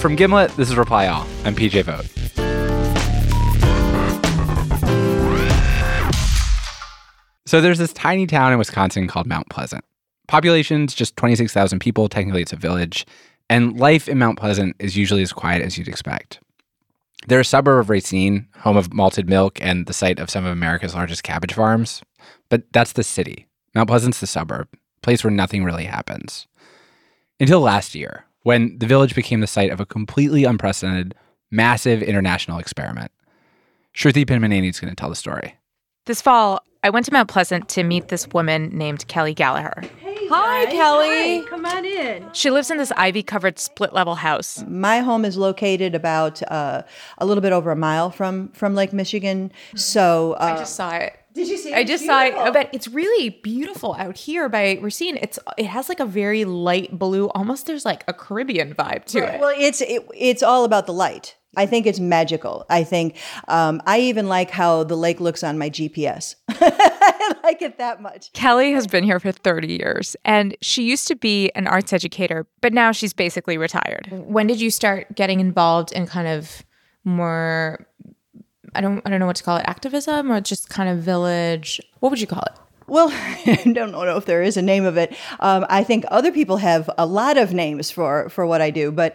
From Gimlet, this is Reply All. I'm PJ Vogt. So there's this tiny town in Wisconsin called Mount Pleasant. Population's just 26,000 people. Technically, it's a village. And life in Mount Pleasant is usually as quiet as you'd expect. They're a suburb of Racine, home of malted milk and the site of some of America's largest cabbage farms. But that's the city. Mount Pleasant's the suburb, a place where nothing really happens. Until last year, when the village became the site of a completely unprecedented, massive international experiment. Shruti Pinmaneni is going to tell the story. This fall, I went to Mount Pleasant to meet this woman named Kelly Gallagher. Hi, Kelly. Hi, come on in. She lives in this ivy-covered split-level house. My home is located about a little bit over a mile from Lake Michigan. So I just saw it. Did you see it? I just saw it, but it's really beautiful out here by Racine. It has like a very light blue, almost there's like a Caribbean vibe to it. Well, it's all about the light. I think it's magical. I think I even like how the lake looks on my GPS. I like it that much. Kelly has been here for 30 years, and she used to be an arts educator, but now she's basically retired. When did you start getting involved in kind of more, I don't know what to call it, activism or just kind of village? What would you call it? Well, I don't know if there is a name of it. I think other people have a lot of names for what I do, but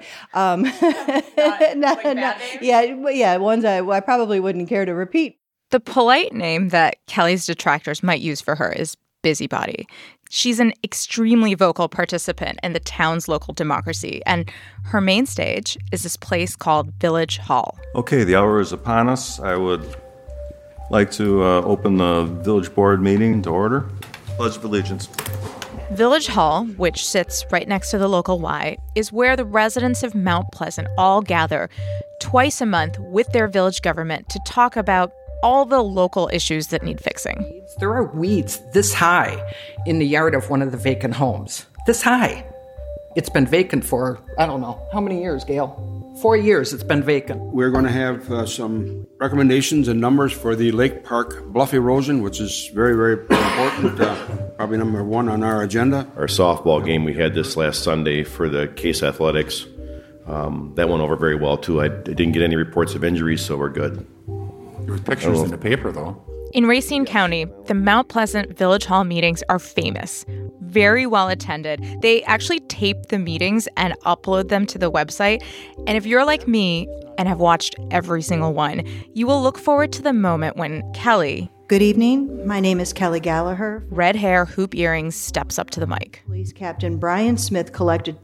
ones I probably wouldn't care to repeat. The polite name that Kelly's detractors might use for her is busybody. She's an extremely vocal participant in the town's local democracy, and her main stage is this place called Village Hall. Okay, the hour is upon us. I would like to open the village board meeting to order. Pledge of Allegiance. Village Hall, which sits right next to the local Y, is where the residents of Mount Pleasant all gather twice a month with their village government to talk about all the local issues that need fixing. There are weeds this high in the yard of one of the vacant homes. This high. It's been vacant for, I don't know, how many years, Gail? 4 years it's been vacant. We're going to have some recommendations and numbers for the Lake Park bluff erosion, which is very, very important, probably number one on our agenda. Our softball game we had this last Sunday for the Case Athletics, that went over very well, too. I didn't get any reports of injuries, so we're good. There were pictures in the paper, though. In Racine County, the Mount Pleasant Village Hall meetings are famous, very well attended. They actually tape the meetings and upload them to the website. And if you're like me and have watched every single one, you will look forward to the moment when Kelly, Good evening. My name is Kelly Gallagher. Red hair, hoop earrings, steps up to the mic. Police Captain Brian Smith collected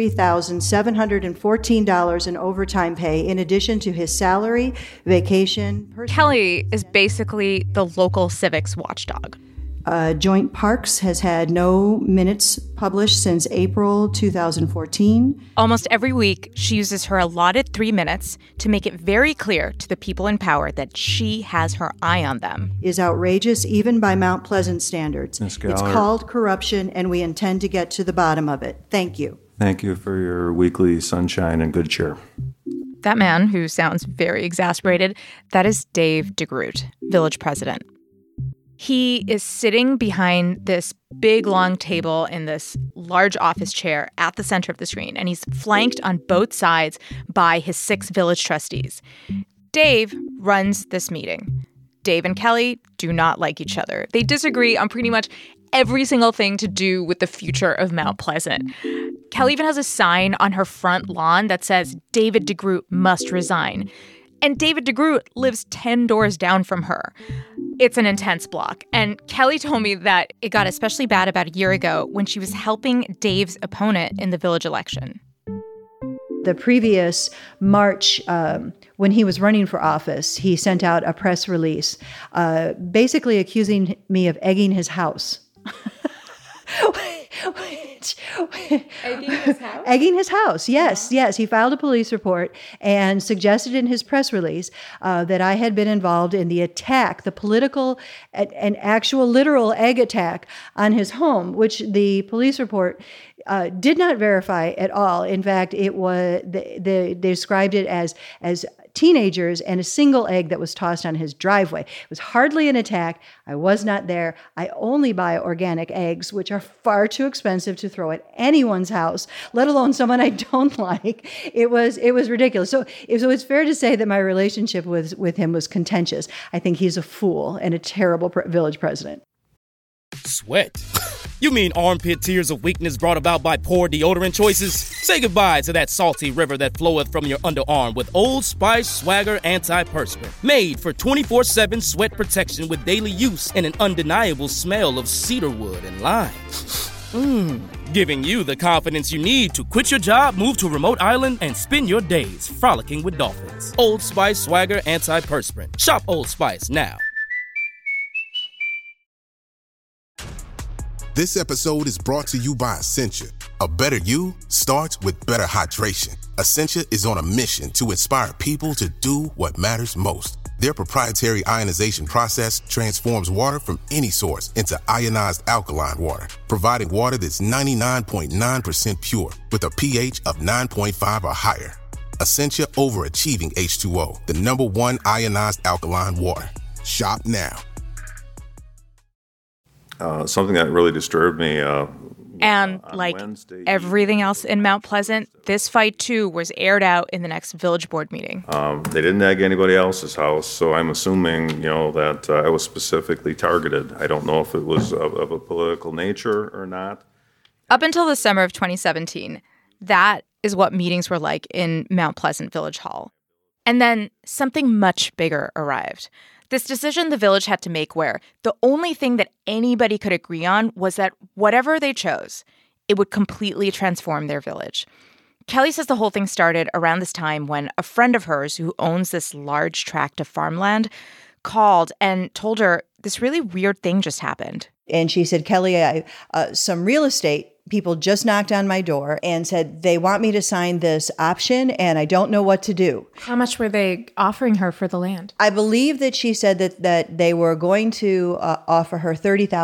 $33,714 in overtime pay in addition to his salary, vacation. Kelly is basically the local civics watchdog. Joint Parks has had no minutes published since April 2014. Almost every week, she uses her allotted 3 minutes to make it very clear to the people in power that she has her eye on them. Is outrageous even by Mount Pleasant standards. Ms. It's called corruption, and we intend to get to the bottom of it. Thank you. Thank you for your weekly sunshine and good cheer. That man, who sounds very exasperated, that is Dave DeGroot, village president. He is sitting behind this big, long table in this large office chair at the center of the screen, and he's flanked on both sides by his 6 village trustees. Dave runs this meeting. Dave and Kelly do not like each other. They disagree on pretty much every single thing to do with the future of Mount Pleasant. Kelly even has a sign on her front lawn that says, David DeGroot must resign. And David DeGroot lives 10 doors down from her. It's an intense block. And Kelly told me that it got especially bad about a year ago when she was helping Dave's opponent in the village election. The previous March, when he was running for office, he sent out a press release basically accusing me of egging his house. Egging his house? Egging his house, yes, yes. He filed a police report and suggested in his press release that I had been involved in the attack, the political and actual literal egg attack on his home, which the police report did not verify at all. In fact, it was they described it as teenagers and a single egg that was tossed on his driveway. It was hardly an attack. I was not there. I only buy organic eggs, which are far too expensive to throw at anyone's house, let alone someone I don't like. It was ridiculous. So it's fair to say that my relationship with him was contentious. I think he's a fool and a terrible village president. Sweat? You mean armpit tears of weakness brought about by poor deodorant choices? Say goodbye to that salty river that floweth from your underarm with Old Spice Swagger Antiperspirant. Made for 24/7 sweat protection with daily use and an undeniable smell of cedarwood and lime. Giving you the confidence you need to quit your job, move to a remote island, and spend your days frolicking with dolphins. Old Spice Swagger Antiperspirant. Shop Old Spice now. This episode is brought to you by Essentia. A better you starts with better hydration. Essentia is on a mission to inspire people to do what matters most. Their proprietary ionization process transforms water from any source into ionized alkaline water, providing water that's 99.9% pure with a pH of 9.5 or higher. Essentia overachieving H2O, the #1 ionized alkaline water. Shop now. Something that really disturbed me. And like Wednesday everything else in Mount Pleasant, this fight too was aired out in the next village board meeting. They didn't egg anybody else's house, so I'm assuming, that I was specifically targeted. I don't know if it was of a political nature or not. Up until the summer of 2017, that is what meetings were like in Mount Pleasant Village Hall. And then something much bigger arrived. This decision the village had to make where the only thing that anybody could agree on was that whatever they chose, it would completely transform their village. Kelly says the whole thing started around this time when a friend of hers who owns this large tract of farmland called and told her this really weird thing just happened. And she said, Kelly, some real estate people just knocked on my door and said they want me to sign this option and I don't know what to do. How much were they offering her for the land? I believe that she said that they were going to offer her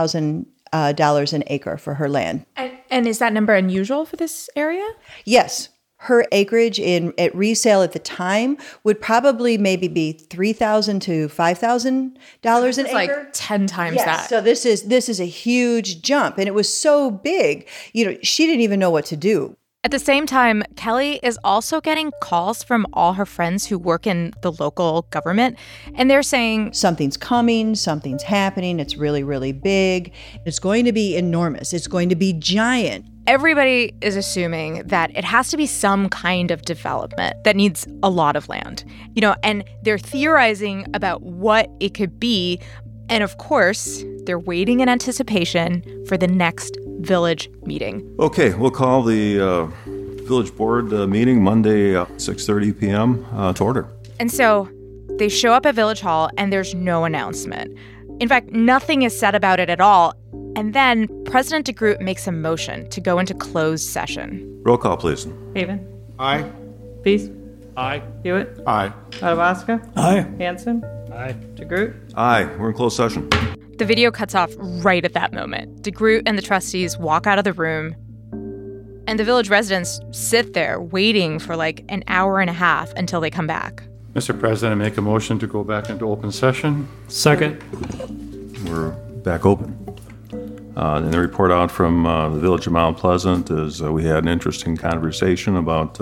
$30,000 an acre for her land. And is that number unusual for this area? Yes. Her acreage at resale at the time would probably maybe be $3,000 to $5,000 an acre. Like 10 times that. So this is a huge jump, and it was so big. She didn't even know what to do. At the same time, Kelly is also getting calls from all her friends who work in the local government, and they're saying, something's coming, something's happening, it's really, really big. It's going to be enormous. It's going to be giant. Everybody is assuming that it has to be some kind of development that needs a lot of land, and they're theorizing about what it could be. And of course, they're waiting in anticipation for the next village meeting. Okay, we'll call the village board meeting Monday, 6:30 p.m. To order. And so they show up at Village Hall and there's no announcement. In fact, nothing is said about it at all. And then President DeGroote makes a motion to go into closed session. Roll call, please. Haven. Aye. Peace. Aye. Hewitt. Aye. Madawaska. Aye. Hanson. Aye. DeGroote. Aye, we're in closed session. The video cuts off right at that moment. DeGroote and the trustees walk out of the room, and the village residents sit there waiting for like an hour and a half until they come back. Mr. President, I make a motion to go back into open session. Second. We're back open. And the report out from the village of Mount Pleasant is we had an interesting conversation about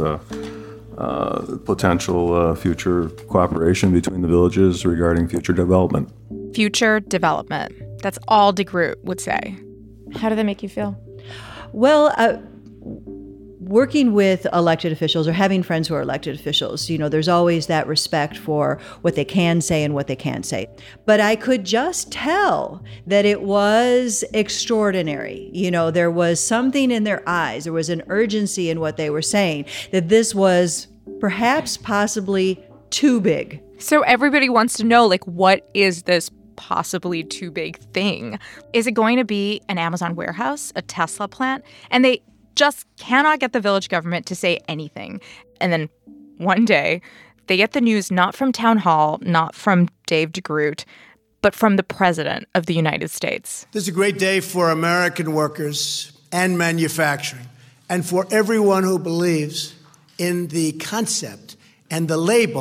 potential future cooperation between the villages regarding future development. Future development. That's all DeGroote would say. How do they make you feel? Well, working with elected officials or having friends who are elected officials, there's always that respect for what they can say and what they can't say. But I could just tell that it was extraordinary. There was something in their eyes. There was an urgency in what they were saying, that this was perhaps possibly too big. So everybody wants to know, what is this possibly too big thing? Is it going to be an Amazon warehouse, a Tesla plant? And they just cannot get the village government to say anything. And then one day, they get the news not from Town Hall, not from Dave DeGroote, but from the President of the United States. This is a great day for American workers and manufacturing, and for everyone who believes in the concept and the label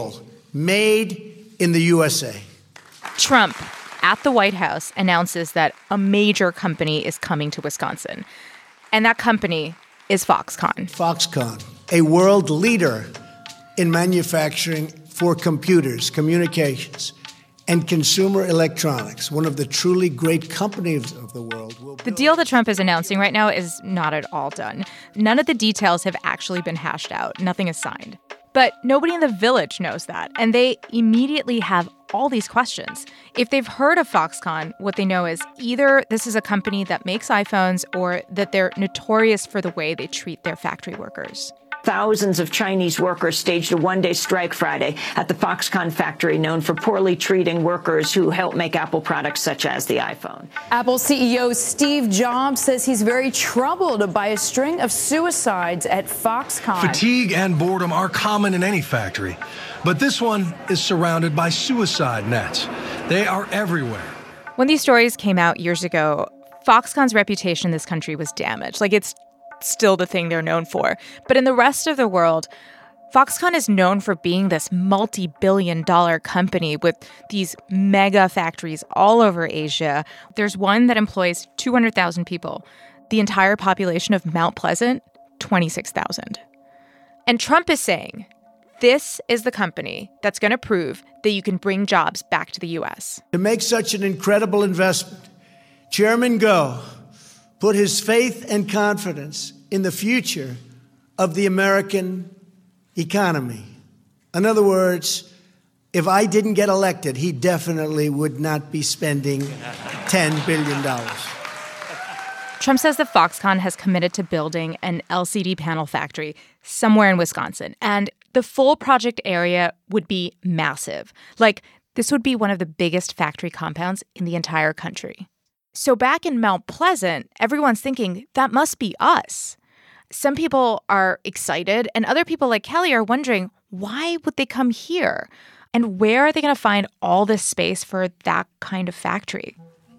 made in the USA. Trump, at the White House, announces that a major company is coming to Wisconsin. And that company is Foxconn. Foxconn, a world leader in manufacturing for computers, communications, and consumer electronics, one of the truly great companies of the world. The deal that Trump is announcing right now is not at all done. None of the details have actually been hashed out. Nothing is signed. But nobody in the Village knows that, and they immediately have all these questions. If they've heard of Foxconn, what they know is either this is a company that makes iPhones or that they're notorious for the way they treat their factory workers. Thousands of Chinese workers staged a one-day strike Friday at the Foxconn factory, known for poorly treating workers who help make Apple products such as the iPhone. Apple CEO Steve Jobs says he's very troubled by a string of suicides at Foxconn. Fatigue and boredom are common in any factory, but this one is surrounded by suicide nets. They are everywhere. When these stories came out years ago, Foxconn's reputation in this country was damaged. It's still the thing they're known for. But in the rest of the world, Foxconn is known for being this multi-billion-dollar company with these mega factories all over Asia. There's one that employs 200,000 people. The entire population of Mount Pleasant, 26,000. And Trump is saying, this is the company that's going to prove that you can bring jobs back to the U.S. To make such an incredible investment, Chairman Goh put his faith and confidence in the future of the American economy. In other words, if I didn't get elected, he definitely would not be spending $10 billion. Trump says that Foxconn has committed to building an LCD panel factory somewhere in Wisconsin, and the full project area would be massive. This would be one of the biggest factory compounds in the entire country. So back in Mount Pleasant, everyone's thinking, that must be us. Some people are excited, and other people like Kelly are wondering, why would they come here? And where are they going to find all this space for that kind of factory?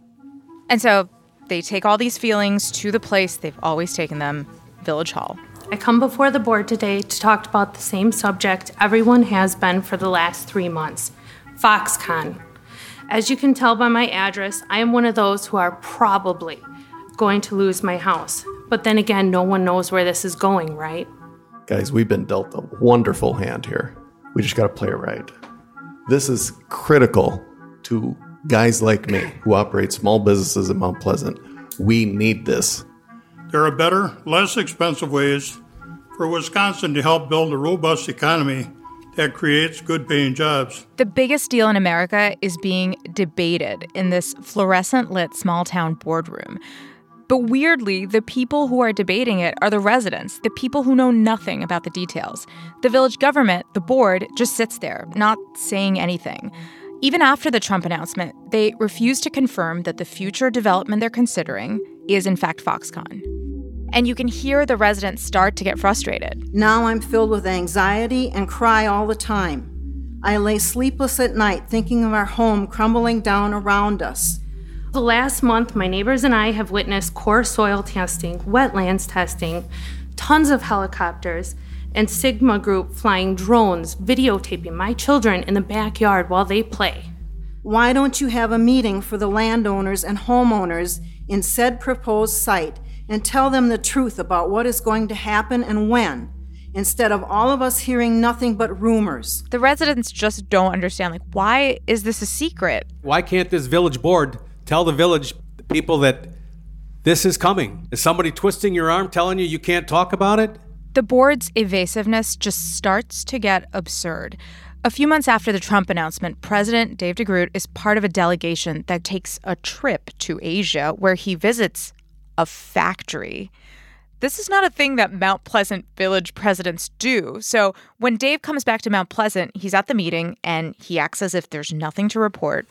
And so they take all these feelings to the place they've always taken them, Village Hall. I come before the board today to talk about the same subject everyone has been for the last 3 months, Foxconn. As you can tell by my address, I am one of those who are probably going to lose my house. But then again, no one knows where this is going, right? Guys, we've been dealt a wonderful hand here. We just got to play it right. This is critical to guys like me who operate small businesses in Mount Pleasant. We need this. There are better, less expensive ways for Wisconsin to help build a robust economy that creates good-paying jobs. The biggest deal in America is being debated in this fluorescent-lit small-town boardroom. But weirdly, the people who are debating it are the residents, the people who know nothing about the details. The village government, the board, just sits there, not saying anything. Even after the Trump announcement, they refuse to confirm that the future development they're considering is in fact Foxconn. And you can hear the residents start to get frustrated. Now I'm filled with anxiety and cry all the time. I lay sleepless at night thinking of our home crumbling down around us. The last month, my neighbors and I have witnessed core soil testing, wetlands testing, tons of helicopters, and Sigma Group flying drones, videotaping my children in the backyard while they play. Why don't you have a meeting for the landowners and homeowners in said proposed site and tell them the truth about what is going to happen and when, instead of all of us hearing nothing but rumors? The residents just don't understand, why is this a secret? Why can't this village board tell the village people that this is coming? Is somebody twisting your arm telling you can't talk about it? The board's evasiveness just starts to get absurd. A few months after the Trump announcement, President Dave DeGroote is part of a delegation that takes a trip to Asia where he visits a factory. This is not a thing that Mount Pleasant Village presidents do. So when Dave comes back to Mount Pleasant, he's at the meeting and he acts as if there's nothing to report.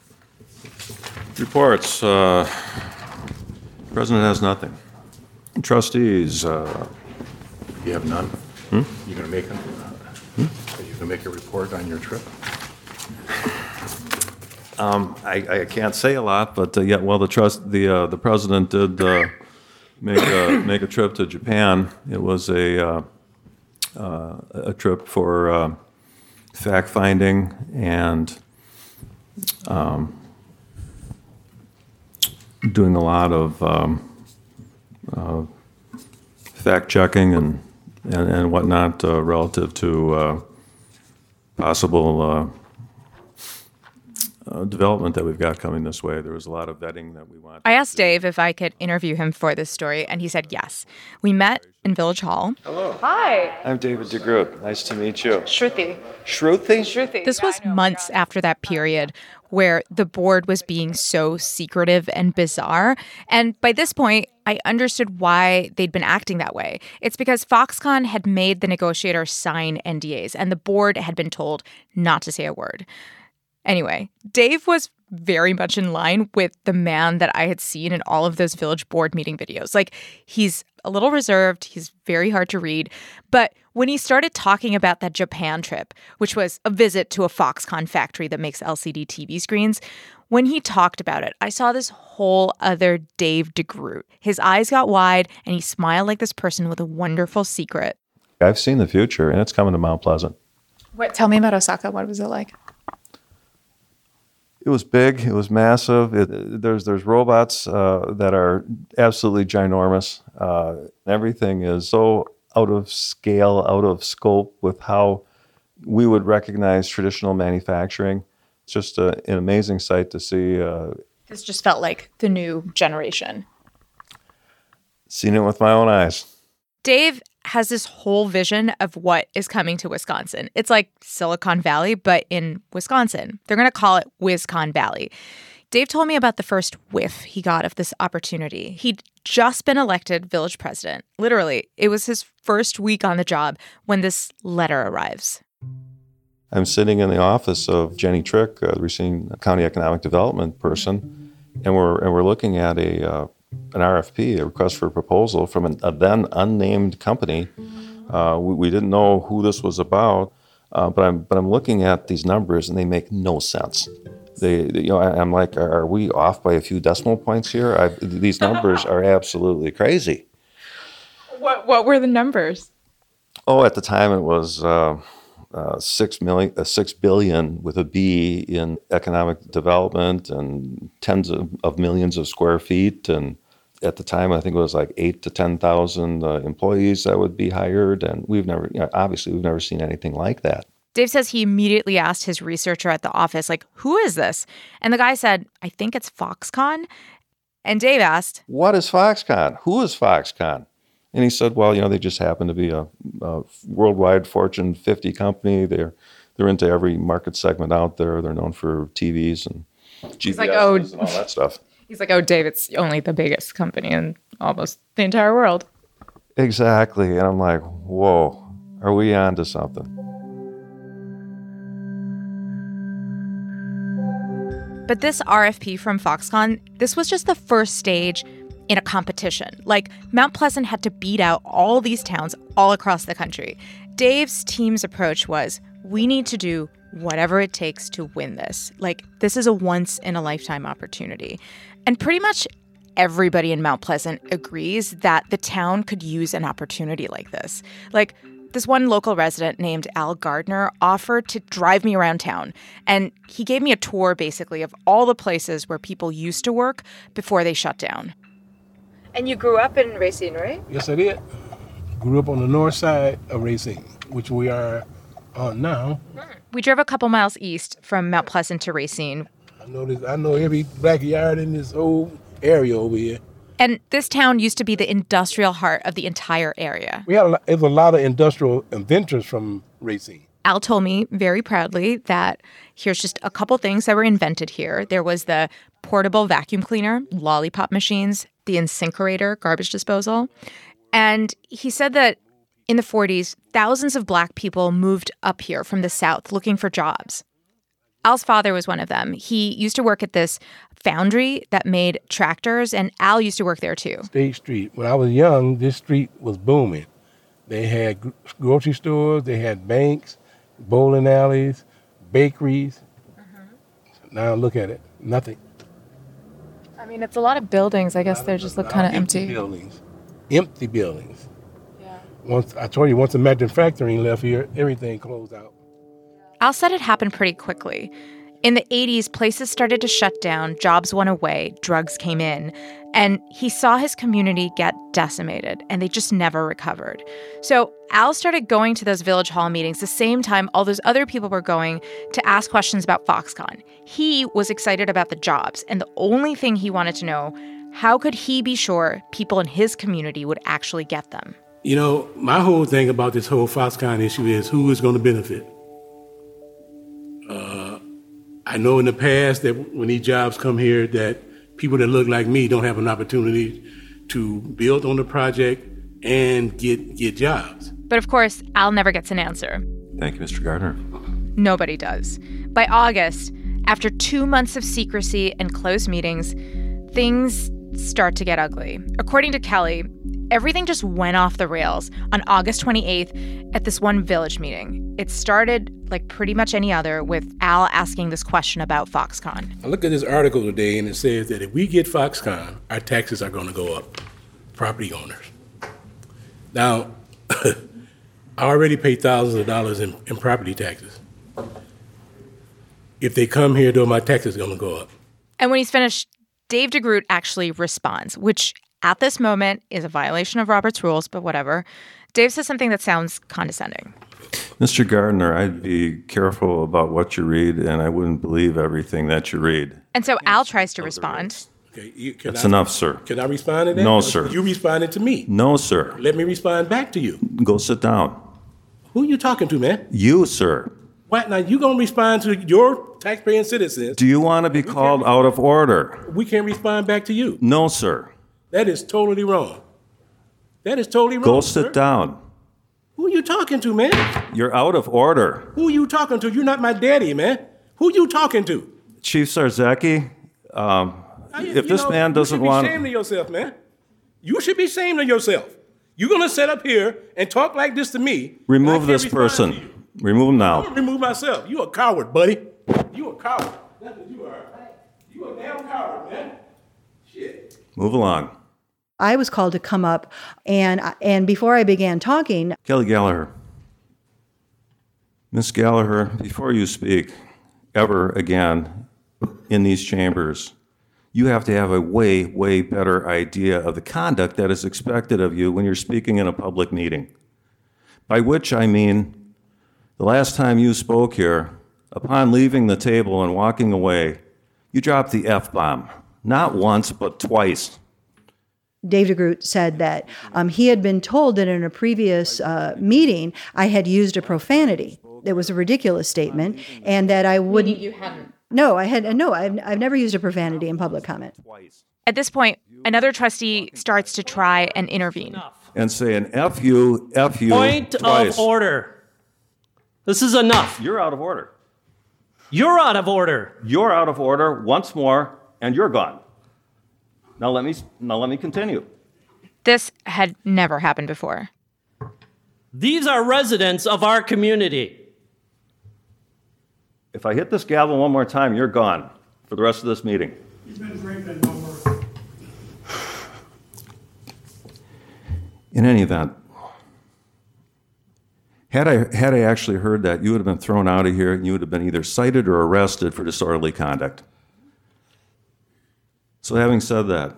Reports. President has nothing. Trustees. You have none? Hmm? You going to make Are you going to make a report on your trip? I can't say a lot, but the president did make a trip to Japan. It was a trip for fact-finding and doing a lot of fact-checking and whatnot relative to possible development that we've got coming this way. There was a lot of vetting that we wanted. I asked Dave if I could interview him for this story, and he said yes. We met in Village Hall. Hello. Hi. I'm David DeGroot. Nice to meet you. Shruti. Shruti? This was months after that period where the board was being so secretive and bizarre. And by this point, I understood why they'd been acting that way. It's because Foxconn had made the negotiators sign NDAs, and the board had been told not to say a word. Anyway, Dave was very much in line with the man that I had seen in all of those Village board meeting videos. Like, he's a little reserved, he's very hard to read, but when he started talking about that Japan trip, which was a visit to a Foxconn factory that makes LCD TV screens, when he talked about it, I saw this whole other Dave DeGroot. His eyes got wide, and he smiled like this person with a wonderful secret. I've seen the future, and it's coming to Mount Pleasant. Tell me about Osaka. What was it like? It was big. It was massive. There's robots that are absolutely ginormous. Everything is so out of scale, out of scope with how we would recognize traditional manufacturing. It's just an amazing sight to see. This just felt like the new generation. Seen it with my own eyes. Dave has this whole vision of what is coming to Wisconsin. It's like Silicon Valley, but in Wisconsin. They're going to call it WisCon Valley. Dave told me about the first whiff he got of this opportunity. He'd just been elected village president. Literally, it was his first week on the job when this letter arrives. I'm sitting in the office of Jenny Trick, the Racine County Economic Development person, and we're looking at an RFP, a request for a proposal from a then unnamed company. We didn't know who this was about, but I'm looking at these numbers and they make no sense. I'm like, are we off by a few decimal points here? These numbers are absolutely crazy. What were the numbers? Oh, at the time it was $6 billion with a B in economic development and tens of millions of square feet. And at the time, I think it was like 8,000 to 10,000 employees that would be hired. And we've never seen anything like that. Dave says he immediately asked his researcher at the office, like, who is this? And the guy said, I think it's Foxconn. And Dave asked, what is Foxconn? Who is Foxconn? And he said, well, they just happen to be a worldwide Fortune 50 company. They're into every market segment out there. They're known for TVs and GPSs and all that stuff. He's like, oh, Dave, it's only the biggest company in almost the entire world. Exactly. And I'm like, whoa, are we on to something? But this RFP from Foxconn, this was just the first stage in a competition. Like, Mount Pleasant had to beat out all these towns all across the country. Dave's team's approach was, we need to do whatever it takes to win this. Like, this is a once-in-a-lifetime opportunity. And pretty much everybody in Mount Pleasant agrees that the town could use an opportunity like this. Like, this one local resident named Al Gardner offered to drive me around town. And he gave me a tour, basically, of all the places where people used to work before they shut down. And you grew up in Racine, right? Yes, I did. Grew up on the north side of Racine, which we are on now. We drove a couple miles east from Mount Pleasant to Racine. I know every backyard in this whole area over here. And this town used to be the industrial heart of the entire area. There's a lot of industrial inventors from Racine. Al told me very proudly that here's just a couple things that were invented here. There was the portable vacuum cleaner, lollipop machines, the incinerator, garbage disposal. And he said that in the 40s, thousands of Black people moved up here from the South looking for jobs. Al's father was one of them. He used to work at this foundry that made tractors, and Al used to work there too. State Street. When I was young, this street was booming. They had grocery stores, they had banks, bowling alleys, bakeries. Now look at it, nothing. I mean, it's a lot of buildings. I guess they just look kind of empty. Empty buildings. Yeah. Once the manufacturing left here, everything closed out. Al said it happened pretty quickly. In the 80s, places started to shut down, jobs went away, drugs came in, and he saw his community get decimated, and they just never recovered. So Al started going to those village hall meetings the same time all those other people were going to ask questions about Foxconn. He was excited about the jobs, and the only thing he wanted to know, how could he be sure people in his community would actually get them? You know, my whole thing about this whole Foxconn issue is who is going to benefit. I know in the past that when these jobs come here that people that look like me don't have an opportunity to build on the project and get jobs. But of course, Al never gets an answer. Thank you, Mr. Gardner. Nobody does. By August, after 2 months of secrecy and closed meetings, things start to get ugly. According to Kelly, everything just went off the rails on August 28th at this one village meeting. It started like pretty much any other with Al asking this question about Foxconn. I looked at this article today and it says that if we get Foxconn, our taxes are going to go up, property owners. Now, I already pay thousands of dollars in property taxes. If they come here, though, my taxes are going to go up. And when he's finished, Dave DeGroot actually responds, which at this moment is a violation of Robert's rules, but whatever. Dave says something that sounds condescending. Mr. Gardner, I'd be careful about what you read, and I wouldn't believe everything that you read. And so Al tries to respond. Okay, That's enough, sir. Can I respond to that? No, sir. You responded to me. No, sir. Let me respond back to you. Go sit down. Who are you talking to, man? You, sir. What? Now, you going to respond to your taxpaying citizens. Do you want to be called out of order? We can't respond back to you. No, sir. That is totally wrong. That is totally wrong. Go sit down. Who are you talking to, man? You're out of order. Who are you talking to? You're not my daddy, man. Who you talking to? Chief Sarzecki, if this man doesn't want... You should be ashamed of yourself, man. You should be ashamed of yourself. You're going to sit up here and talk like this to me. Remove this person. Remove him now. I'm going to remove myself. You a coward, buddy. You a coward. That's what you are. You a damn coward, man. Shit. Move along. I was called to come up, and before I began talking... Kelly Gallagher. Miss Gallagher, before you speak ever again in these chambers, you have to have a way, way better idea of the conduct that is expected of you when you're speaking in a public meeting. By which I mean, the last time you spoke here, upon leaving the table and walking away, you dropped the F-bomb. Not once, but twice. Dave DeGroot said that he had been told that in a previous meeting I had used a profanity. It was a ridiculous statement, and that I wouldn't... You hadn't. No, I had. No, I've never used a profanity in public comment. At this point, another trustee starts to try and intervene. And say an F you Point twice. Of order. This is enough. You're out of order. You're out of order. You're out of order once more, and you're gone. Now let me continue. This had never happened before. These are residents of our community. If I hit this gavel one more time, you're gone for the rest of this meeting. You've been drinking, no more. In any event, had I actually heard that, you would have been thrown out of here and you would have been either cited or arrested for disorderly conduct. So having said that,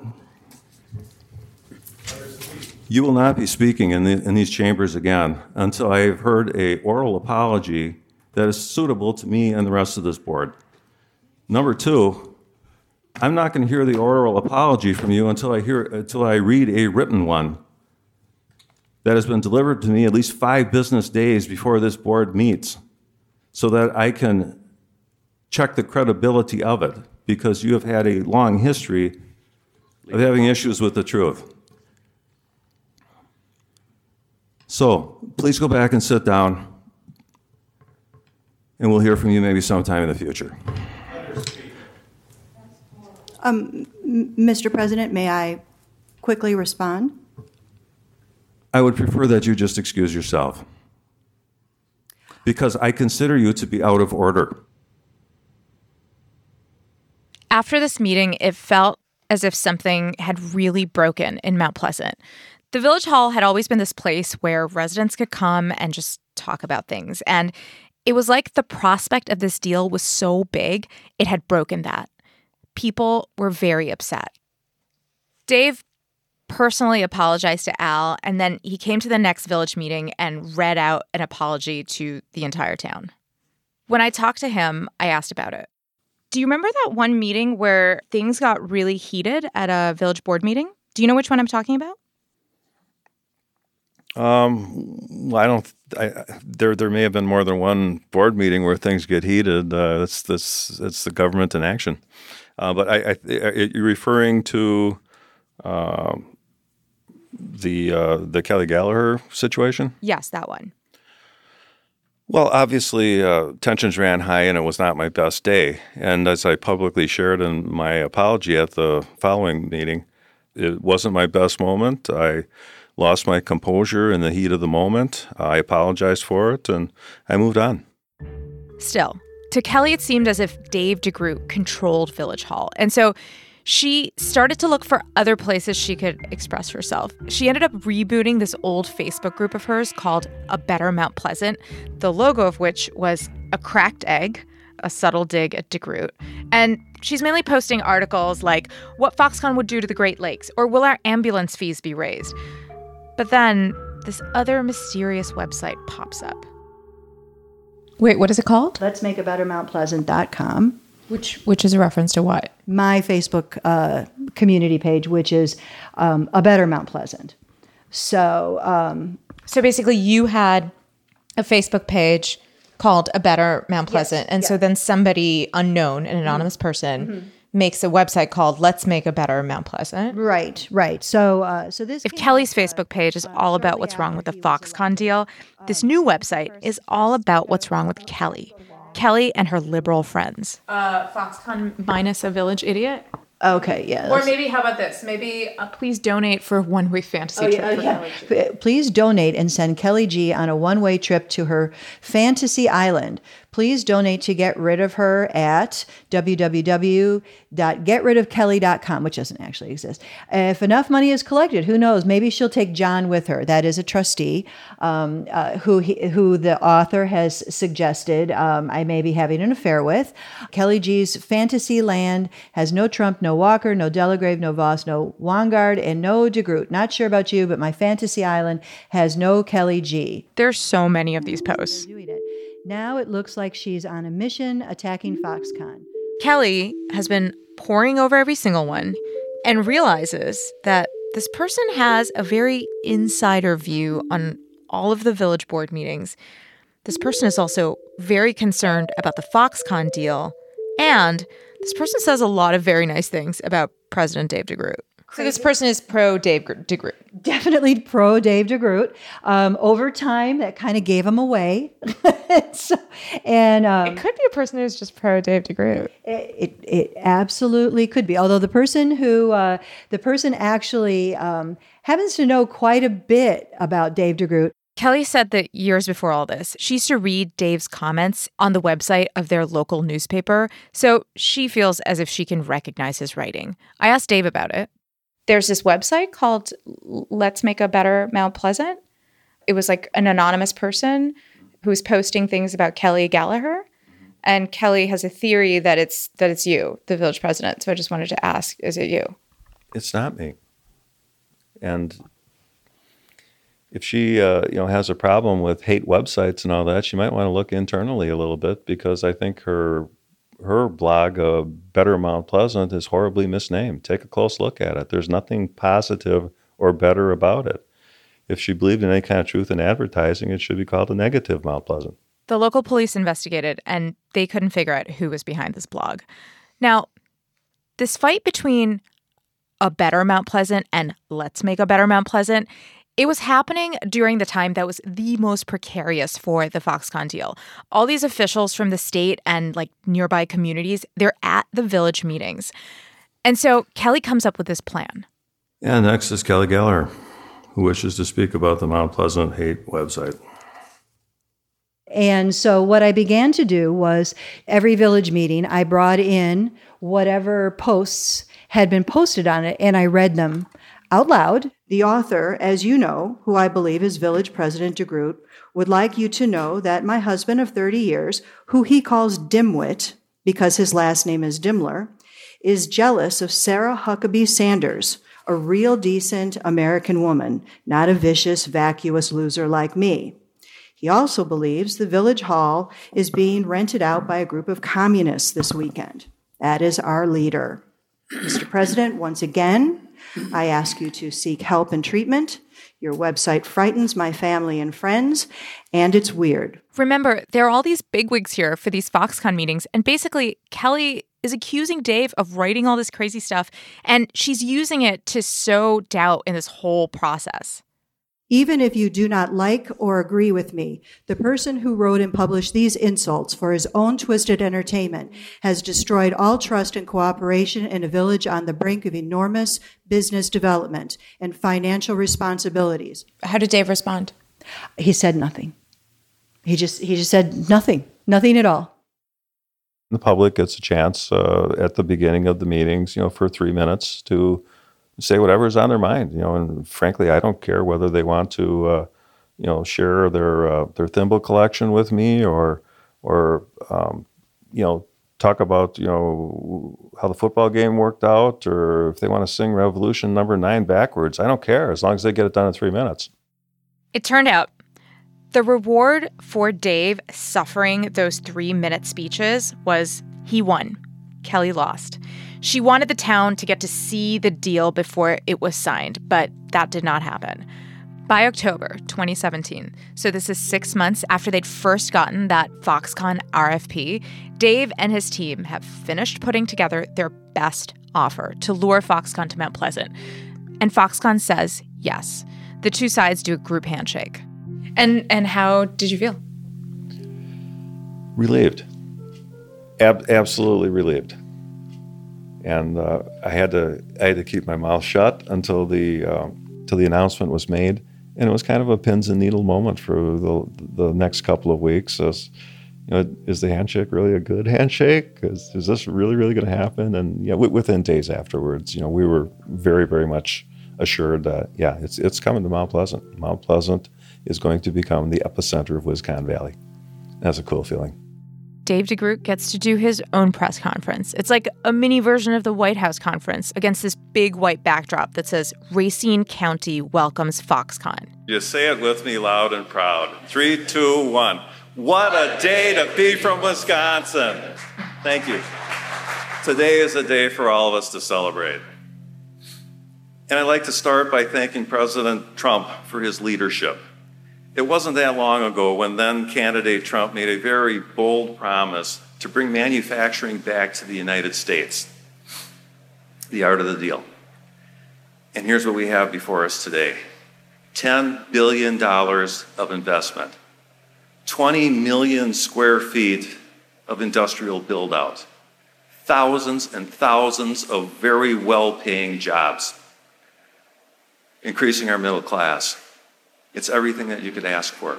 you will not be speaking in these chambers again until I have heard an oral apology that is suitable to me and the rest of this board. Number two, I'm not going to hear the oral apology from you until I read a written one that has been delivered to me at least 5 business days before this board meets, so that I can check the credibility of it, because you have had a long history of having issues with the truth. So please go back and sit down, and we'll hear from you maybe sometime in the future. Mr. President, may I quickly respond? I would prefer that you just excuse yourself, because I consider you to be out of order. After this meeting, it felt as if something had really broken in Mount Pleasant. The Village Hall had always been this place where residents could come and just talk about things. And It was like the prospect of this deal was so big, it had broken that. People were very upset. Dave personally apologized to Al, and then he came to the next village meeting and read out an apology to the entire town. When I talked to him, I asked about it. Do you remember that one meeting where things got really heated at a village board meeting? Do you know which one I'm talking about? There may have been more than one board meeting where things get heated. It's the government in action. But you're referring to the Kelly Gallagher situation? Yes, that one. Well, obviously, tensions ran high, and it was not my best day. And as I publicly shared in my apology at the following meeting, it wasn't my best moment. I lost my composure in the heat of the moment. I apologized for it, and I moved on. Still, to Kelly, it seemed as if Dave DeGroot controlled Village Hall. And so she started to look for other places she could express herself. She ended up rebooting this old Facebook group of hers called A Better Mount Pleasant, the logo of which was a cracked egg, a subtle dig at DeGroot. And she's mainly posting articles like what Foxconn would do to the Great Lakes, or will our ambulance fees be raised? But then this other mysterious website pops up. Wait, what is it called? Let's make a better Mountpleasant.com. Which is a reference to what? My Facebook community page, which is A Better Mount Pleasant. So basically you had a Facebook page called A Better Mount Pleasant. Yes, and so then somebody unknown, an anonymous person, makes a website called Let's Make a Better Mount Pleasant. Right. So this. If Kelly's Facebook page is all about what's wrong with the Foxconn deal, this new website is all about what's wrong with Kelly. Kelly and her liberal friends. Foxconn minus a village idiot? Okay, yeah. Or maybe, how about this? Maybe please donate for a one-way fantasy trip for Kelly G. Please donate and send Kelly G on a one-way trip to her fantasy island. Please donate to get rid of her at www.getridofkelly.com, which doesn't actually exist. If enough money is collected, who knows? Maybe she'll take John with her. That is a trustee who the author has suggested I may be having an affair with. Kelly G's fantasy land has no Trump, no Walker, no Delagrave, no Voss, no Wangard, and no DeGroot. Not sure about you, but my fantasy island has no Kelly G. There's so many of these posts. Now it looks like she's on a mission attacking Foxconn. Kelly has been poring over every single one and realizes that this person has a very insider view on all of the village board meetings. This person is also very concerned about the Foxconn deal, and this person says a lot of very nice things about President Dave DeGroot. So this person is pro Dave DeGroot. Definitely pro Dave DeGroot. Over time, that kind of gave him away. It could be a person who's just pro Dave DeGroot. It absolutely could be. Although the person actually happens to know quite a bit about Dave DeGroot. Kelly said that years before all this, she used to read Dave's comments on the website of their local newspaper, so she feels as if she can recognize his writing. I asked Dave about it. There's this website called Let's Make a Better Mount Pleasant. It was like an anonymous person who's posting things about Kelly Gallagher. And Kelly has a theory that it's you, the village president. So I just wanted to ask, is it you? It's not me. And if she has a problem with hate websites and all that, she might want to look internally a little bit, because I think her blog, Better Mount Pleasant, is horribly misnamed. Take a close look at it. There's nothing positive or better about it. If she believed in any kind of truth in advertising, it should be called a negative Mount Pleasant. The local police investigated, and they couldn't figure out who was behind this blog. Now, this fight between A Better Mount Pleasant and Let's Make a Better Mount Pleasant, it was happening during the time that was the most precarious for the Foxconn deal. All these officials from the state and nearby communities, they're at the village meetings. And so Kelly comes up with this plan. And next is Kelly Gallagher, who wishes to speak about the Mount Pleasant hate website. And so what I began to do was every village meeting, I brought in whatever posts had been posted on it, and I read them Out loud, the author, as you know, who I believe is Village President DeGroote, would like you to know that my husband of 30 years, who he calls Dimwit, because his last name is Dimler, is jealous of Sarah Huckabee Sanders, a real decent American woman, not a vicious, vacuous loser like me. He also believes the Village Hall is being rented out by a group of communists this weekend. That is our leader. Mr. President, once again, I ask you to seek help and treatment. Your website frightens my family and friends, and it's weird. Remember, there are all these bigwigs here for these Foxconn meetings, and basically, Kelly is accusing Dave of writing all this crazy stuff, and she's using it to sow doubt in this whole process. Even if you do not like or agree with me, the person who wrote and published these insults for his own twisted entertainment has destroyed all trust and cooperation in a village on the brink of enormous business development and financial responsibilities. How did Dave respond? He said nothing. He just said nothing at all. The public gets a chance at the beginning of the meetings, for 3 minutes to say whatever's on their mind, and frankly, I don't care whether they want to, share their thimble collection with me or talk about, how the football game worked out, or if they want to sing Revolution number 9 backwards. I don't care, as long as they get it done in 3 minutes. It turned out the reward for Dave suffering those 3-minute speeches was he won. Kelly lost. She wanted the town to get to see the deal before it was signed, but that did not happen. By October 2017, so this is 6 months after they'd first gotten that Foxconn RFP, Dave and his team have finished putting together their best offer to lure Foxconn to Mount Pleasant. And Foxconn says yes. The two sides do a group handshake. And how did you feel? Relieved. Absolutely relieved. And I had to keep my mouth shut until the announcement was made, and it was kind of a pins and needle moment for the next couple of weeks. Is the handshake really a good handshake? Is this really going to happen? And within days afterwards, we were very, very much assured that it's coming to Mount Pleasant. Mount Pleasant is going to become the epicenter of Wisconsin Valley. That's a cool feeling. Dave DeGroote gets to do his own press conference. It's like a mini version of the White House conference against this big white backdrop that says, Racine County welcomes Foxconn. You say it with me loud and proud. 3, 2, 1. What a day to be from Wisconsin. Thank you. Today is a day for all of us to celebrate. And I'd like to start by thanking President Trump for his leadership. It wasn't that long ago when then candidate Trump made a very bold promise to bring manufacturing back to the United States. The art of the deal. And here's what we have before us today. $10 billion of investment. 20 million square feet of industrial build-out. Thousands and thousands of very well-paying jobs. Increasing our middle class. It's everything that you could ask for.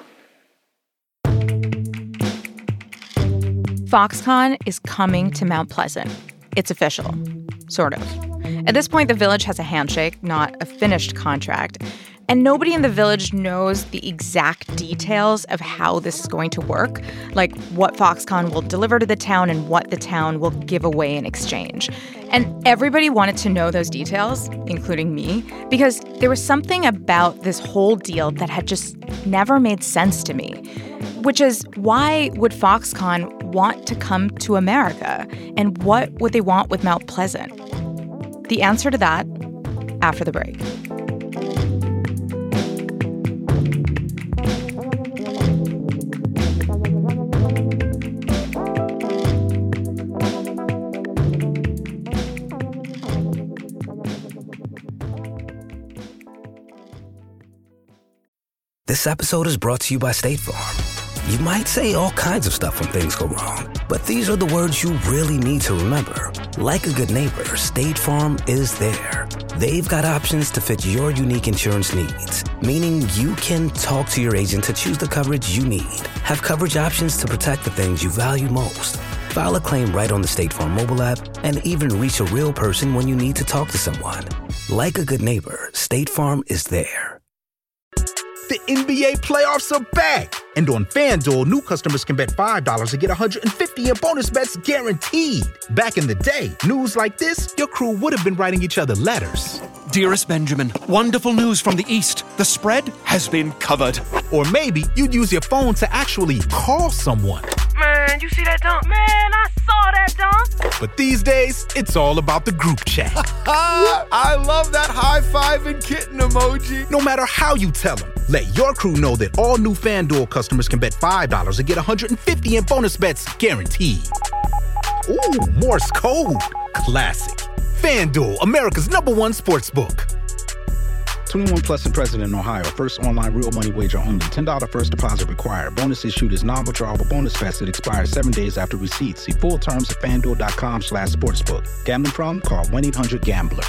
Foxconn is coming to Mount Pleasant. It's official. Sort of. At this point, the village has a handshake, not a finished contract. And nobody in the village knows the exact details of how this is going to work, like what Foxconn will deliver to the town and what the town will give away in exchange. And everybody wanted to know those details, including me, because there was something about this whole deal that had just never made sense to me, which is why would Foxconn want to come to America, and what would they want with Mount Pleasant? The answer to that after the break. This episode is brought to you by State Farm. You might say all kinds of stuff when things go wrong, but these are the words you really need to remember. Like a good neighbor, State Farm is there. They've got options to fit your unique insurance needs, meaning you can talk to your agent to choose the coverage you need, have coverage options to protect the things you value most. File a claim right on the State Farm mobile app and even reach a real person when you need to talk to someone. Like a good neighbor, State Farm is there. The NBA playoffs are back. And on FanDuel, new customers can bet $5 and get $150 in bonus bets guaranteed. Back in the day, news like this, your crew would have been writing each other letters. Dearest Benjamin, wonderful news from the East. The spread has been covered. Or maybe you'd use your phone to actually call someone. Man, you see that dunk? Man, I saw that dunk. But these days, it's all about the group chat. I love that high five and kitten emoji. No matter how you tell them, let your crew know that all new FanDuel customers can bet $5 and get $150 in bonus bets guaranteed. Ooh, Morse code. Classic. FanDuel, America's #1 sportsbook. 21 plus and present in Ohio. First online real money wager only. $10 first deposit required. Bonus issued is non-withdrawable bonus vest that expires 7 days after receipt. See full terms at FanDuel.com/sportsbook. Gambling problem? Call 1-800-GAMBLER.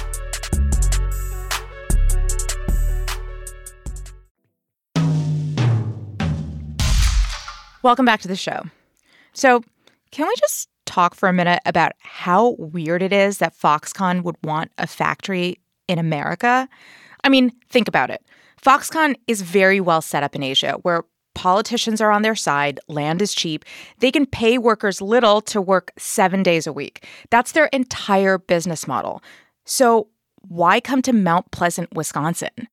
Welcome back to the show. So, can we just talk for a minute about how weird it is that Foxconn would want a factory in America? I mean, think about it. Foxconn is very well set up in Asia, where politicians are on their side, land is cheap, they can pay workers little to work 7 days a week. That's their entire business model. So why come to Mount Pleasant, Wisconsin?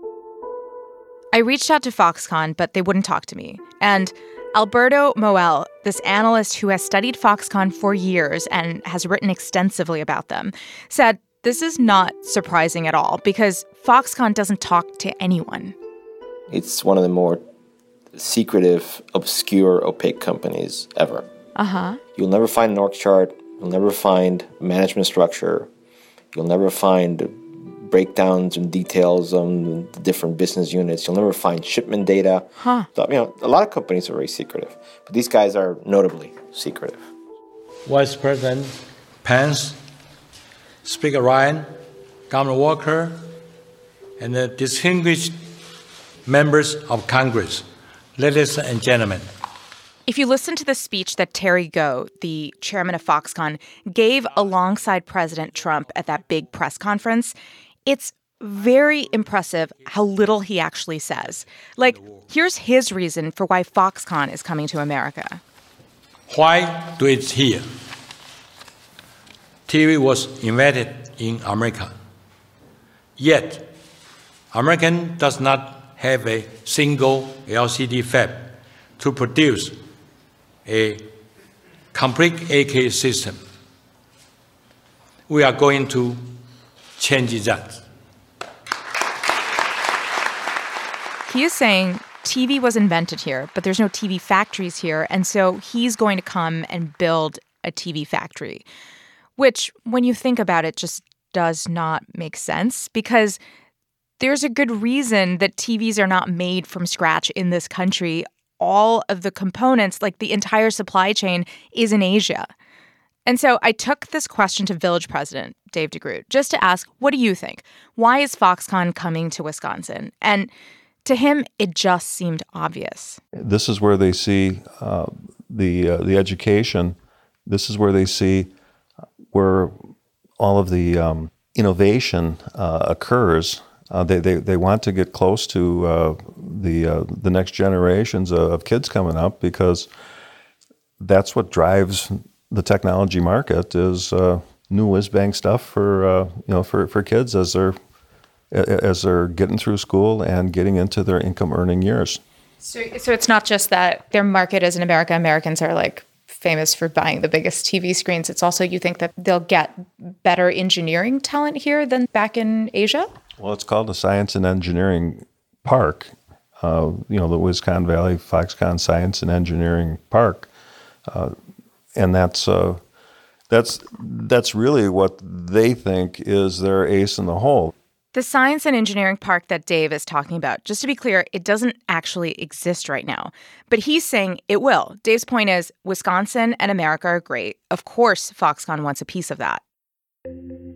I reached out to Foxconn, but they wouldn't talk to me. And Alberto Moel, this analyst who has studied Foxconn for years and has written extensively about them, said this is not surprising at all because Foxconn doesn't talk to anyone. It's one of the more secretive, obscure, opaque companies ever. Uh-huh. You'll never find an org chart. You'll never find management structure. You'll never find breakdowns and details on the different business units. You'll never find shipment data. Huh. So, a lot of companies are very secretive, but these guys are notably secretive. Vice President Pence, Speaker Ryan, Governor Walker, and the distinguished members of Congress, ladies and gentlemen. If you listen to the speech that Terry Gou, the chairman of Foxconn, gave alongside President Trump at that big press conference, it's very impressive how little he actually says. Like, here's his reason for why Foxconn is coming to America. Why do it here? TV was invented in America. Yet, American does not have a single LCD fab to produce a complete AK system. We are going to change that. He is saying TV was invented here, but there's no TV factories here, and so he's going to come and build a TV factory, which, when you think about it, just does not make sense because there's a good reason that TVs are not made from scratch in this country. All of the components, like the entire supply chain, is in Asia. And so I took this question to Village President Dave DeGroot just to ask, what do you think? Why is Foxconn coming to Wisconsin? And to him, it just seemed obvious. This is where they see the education. This is where they see where all of the innovation occurs. They want to get close to the next generations of kids coming up because that's what drives the technology market is new whiz-bang stuff for kids as they're getting through school and getting into their income-earning years. So it's not just that their market is in America. Americans are like famous for buying the biggest TV screens. It's also you think that they'll get better engineering talent here than back in Asia? Well, it's called the Science and Engineering Park. The Wisconsin Valley Foxconn Science and Engineering Park, and that's really what they think is their ace in the hole. The Science and Engineering Park that Dave is talking about, just to be clear, it doesn't actually exist right now. But he's saying it will. Dave's point is Wisconsin and America are great. Of course, Foxconn wants a piece of that.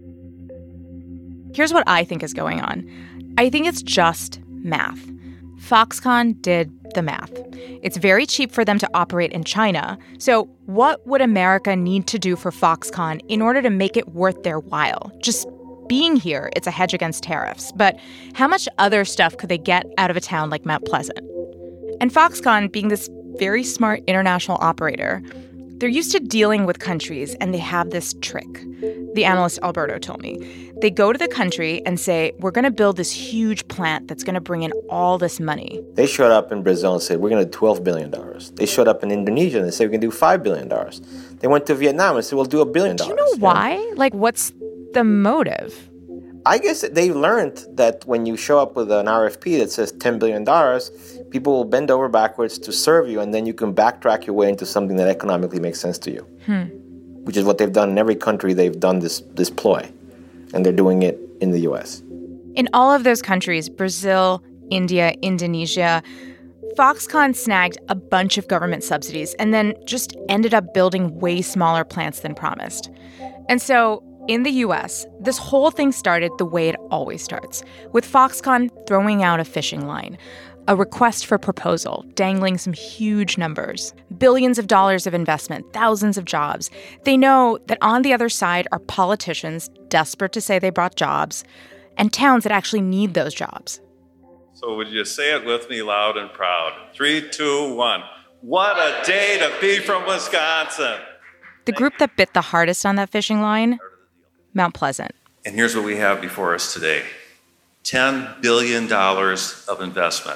Here's what I think is going on. I think it's just math. Foxconn did the math. It's very cheap for them to operate in China. So what would America need to do for Foxconn in order to make it worth their while? Just being here, it's a hedge against tariffs. But how much other stuff could they get out of a town like Mount Pleasant? And Foxconn, being this very smart international operator, they're used to dealing with countries, and they have this trick. The analyst Alberto told me. They go to the country and say, we're going to build this huge plant that's going to bring in all this money. They showed up in Brazil and said, we're going to do $12 billion. They showed up in Indonesia and they said, we can do $5 billion. They went to Vietnam and said, we'll do $1 billion. Do you know why? Like, what's the motive? I guess they learned that when you show up with an RFP that says $10 billion, people will bend over backwards to serve you, and then you can backtrack your way into something that economically makes sense to you, which is what they've done in every country they've done this ploy, and they're doing it in the U.S. In all of those countries, Brazil, India, Indonesia, Foxconn snagged a bunch of government subsidies and then just ended up building way smaller plants than promised. And so in the U.S., this whole thing started the way it always starts, with Foxconn throwing out a fishing line, a request for proposal, dangling some huge numbers, billions of dollars of investment, thousands of jobs. They know that on the other side are politicians desperate to say they brought jobs, and towns that actually need those jobs. So would you say it with me loud and proud? 3, 2, 1. What a day to be from Wisconsin. The group that bit the hardest on that fishing line, Mount Pleasant. And here's what we have before us today. $10 billion of investment.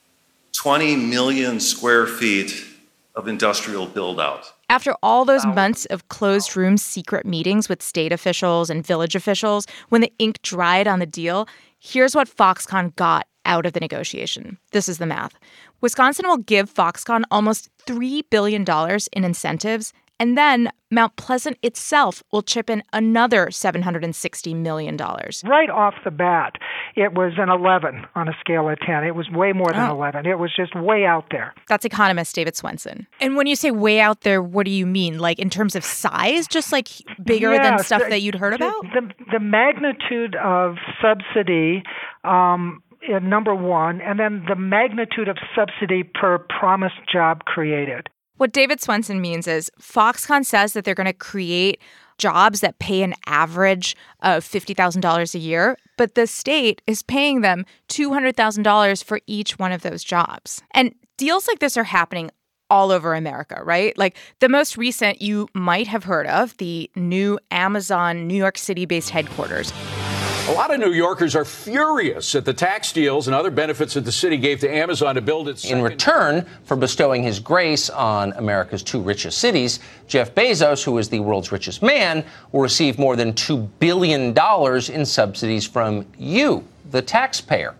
20 million square feet of industrial build-out. After all those months of closed-room secret meetings with state officials and village officials, when the ink dried on the deal, here's what Foxconn got out of the negotiation. This is the math. Wisconsin will give Foxconn almost $3 billion in incentives, and then Mount Pleasant itself will chip in another $760 million. Right off the bat, it was an 11 on a scale of 10. It was way more than 11. It was just way out there. That's economist David Swenson. And when you say way out there, what do you mean? Like in terms of size, just like bigger than stuff that you'd heard about? The magnitude of subsidy, number one, and then the magnitude of subsidy per promised job created. What David Swenson means is Foxconn says that they're going to create jobs that pay an average of $50,000 a year, but the state is paying them $200,000 for each one of those jobs. And deals like this are happening all over America, right? Like the most recent you might have heard of, the new Amazon New York City-based headquarters. A lot of New Yorkers are furious at the tax deals and other benefits that the city gave to Amazon to build its... In return for bestowing his grace on America's two richest cities, Jeff Bezos, who is the world's richest man, will receive more than $2 billion in subsidies from you, the taxpayer.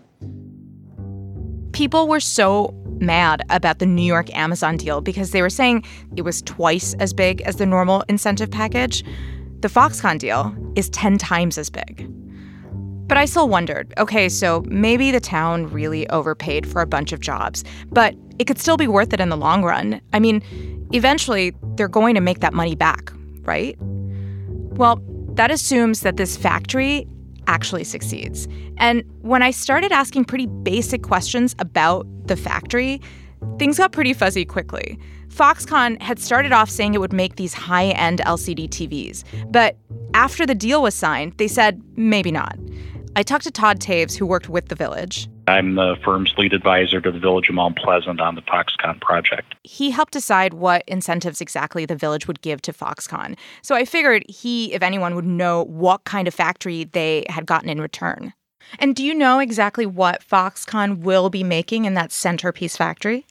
People were so mad about the New York Amazon deal because they were saying it was twice as big as the normal incentive package. The Foxconn deal is 10 times as big. But I still wondered, okay, so maybe the town really overpaid for a bunch of jobs, but it could still be worth it in the long run. I mean, eventually they're going to make that money back, right? Well, that assumes that this factory actually succeeds. And when I started asking pretty basic questions about the factory, things got pretty fuzzy quickly. Foxconn had started off saying it would make these high-end LCD TVs, but after the deal was signed, they said maybe not. I talked to Todd Taves, who worked with the Village. I'm the firm's lead advisor to the Village of Mount Pleasant on the Foxconn project. He helped decide what incentives exactly the Village would give to Foxconn. So I figured he, if anyone, would know what kind of factory they had gotten in return. And do you know exactly what Foxconn will be making in that centerpiece factory?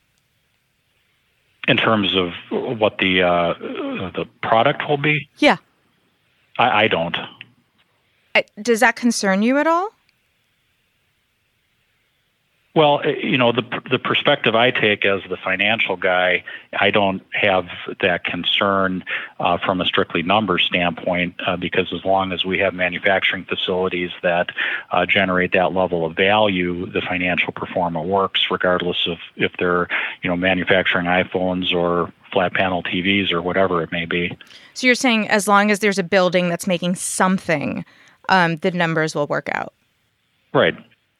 In terms of what the product will be? Yeah. I don't. Does that concern you at all? Well, the perspective I take as the financial guy, I don't have that concern from a strictly numbers standpoint because as long as we have manufacturing facilities that generate that level of value, the financial performance works regardless of if they're manufacturing iPhones or flat panel TVs or whatever it may be. So you're saying as long as there's a building that's making something, the numbers will work out. Right.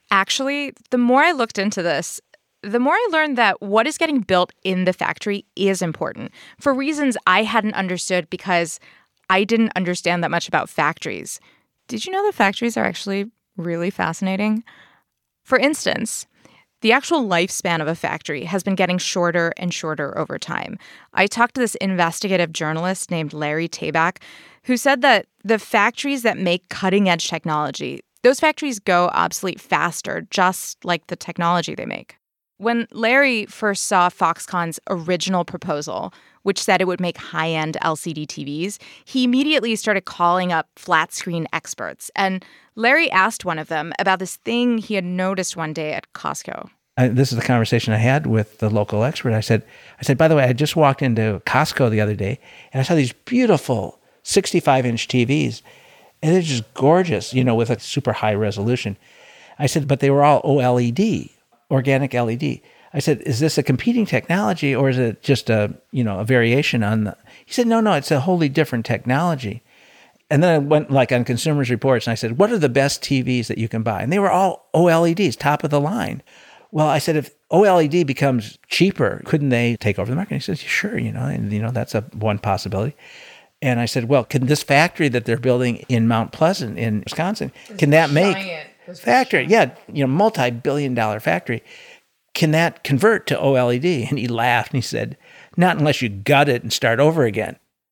Actually, the more I looked into this, the more I learned that what is getting built in the factory is important for reasons I hadn't understood because I didn't understand that much about factories. Did you know that factories are actually really fascinating? For instance, the actual lifespan of a factory has been getting shorter and shorter over time. I talked to this investigative journalist named Larry Tabak, who said that the factories that make cutting-edge technology, those factories go obsolete faster, just like the technology they make. When Larry first saw Foxconn's original proposal, which said it would make high-end LCD TVs, he immediately started calling up flat-screen experts. And Larry asked one of them about this thing he had noticed one day at Costco. This is the conversation I had with the local expert. I said, by the way, I just walked into Costco the other day, and I saw these beautiful 65-inch TVs, and they're just gorgeous, with a super high resolution. I said, but they were all OLED. Organic LED. I said, is this a competing technology or is it just a variation on the... He said, no, it's a wholly different technology. And then I went on Consumers Reports and I said, what are the best TVs that you can buy? And they were all OLEDs, top of the line. Well, I said, if OLED becomes cheaper, couldn't they take over the market? And he says, sure, that's one possibility. And I said, well, can this factory that they're building in Mount Pleasant in Wisconsin, can that make... Factory, multi-billion-dollar factory. Can that convert to OLED? And he laughed and he said, not unless you gut it and start over again.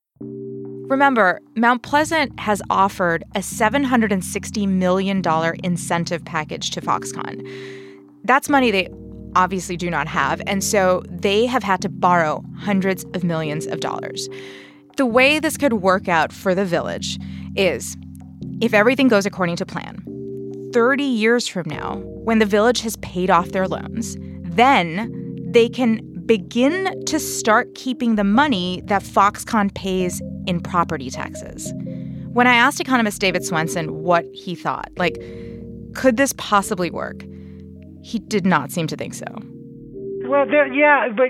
Remember, Mount Pleasant has offered a $760 million incentive package to Foxconn. That's money they obviously do not have, and so they have had to borrow hundreds of millions of dollars. The way this could work out for the Village is, if everything goes according to plan, 30 years from now, when the Village has paid off their loans, then they can begin to start keeping the money that Foxconn pays in property taxes. When I asked economist David Swenson what he thought, could this possibly work? He did not seem to think so. Well, but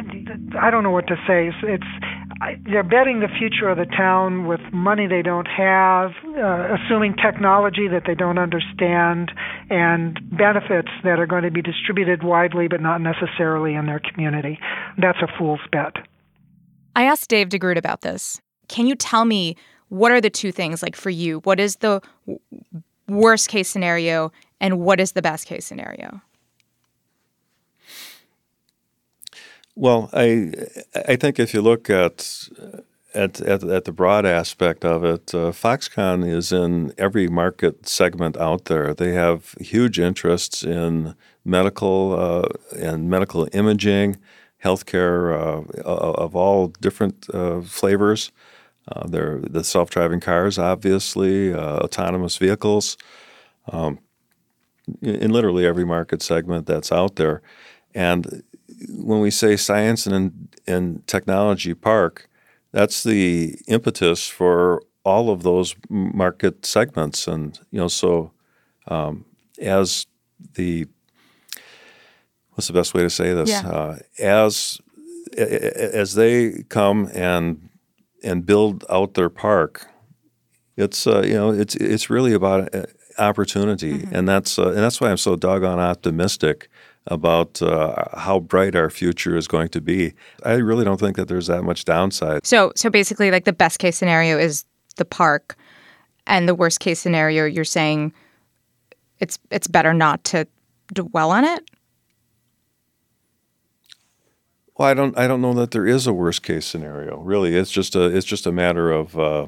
I don't know what to say. They're betting the future of the town with money they don't have, assuming technology that they don't understand, and benefits that are going to be distributed widely but not necessarily in their community. That's a fool's bet. I asked Dave DeGroot about this. Can you tell me what are the two things, for you? What is the worst case scenario and what is the best case scenario? Well, I think if you look at the broad aspect of it, Foxconn is in every market segment out there. They have huge interests in medical and medical imaging, healthcare of all different flavors. They're the self-driving cars, obviously, autonomous vehicles, in literally every market segment that's out there. And when we say science and technology park, that's the impetus for all of those market segments. And, so as the, what's the best way to say this? Yeah. As they come and build out their park, it's really about opportunity, and that's why I'm so doggone optimistic about how bright our future is going to be. I really don't think that there's that much downside. So basically, the best case scenario is the park, and the worst case scenario, you're saying it's better not to dwell on it? Well, I don't know that there is a worst case scenario. Really, it's just a matter of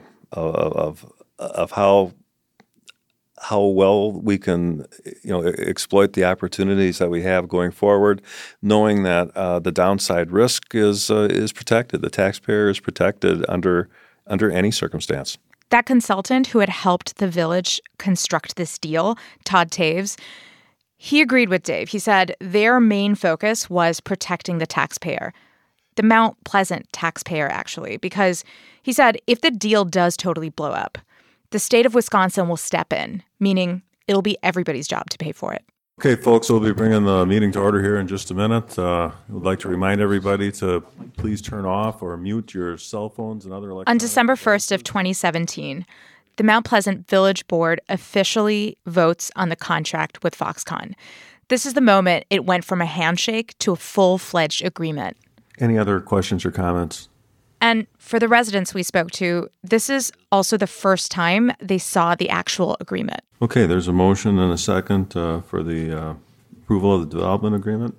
how well we can, exploit the opportunities that we have going forward, knowing that the downside risk is protected. The taxpayer is protected under any circumstance. That consultant who had helped the Village construct this deal, Todd Taves, he agreed with Dave. He said their main focus was protecting the taxpayer, the Mount Pleasant taxpayer, actually, because he said if the deal does totally blow up, the state of Wisconsin will step in, meaning it'll be everybody's job to pay for it. Okay, folks, we'll be bringing the meeting to order here in just a minute. We'd like to remind everybody to please turn off or mute your cell phones and other electronic... On December 1st of 2017, the Mount Pleasant Village Board officially votes on the contract with Foxconn. This is the moment it went from a handshake to a full-fledged agreement. Any other questions or comments? And for the residents we spoke to, this is also the first time they saw the actual agreement. Okay, there's a motion and a second for the approval of the development agreement.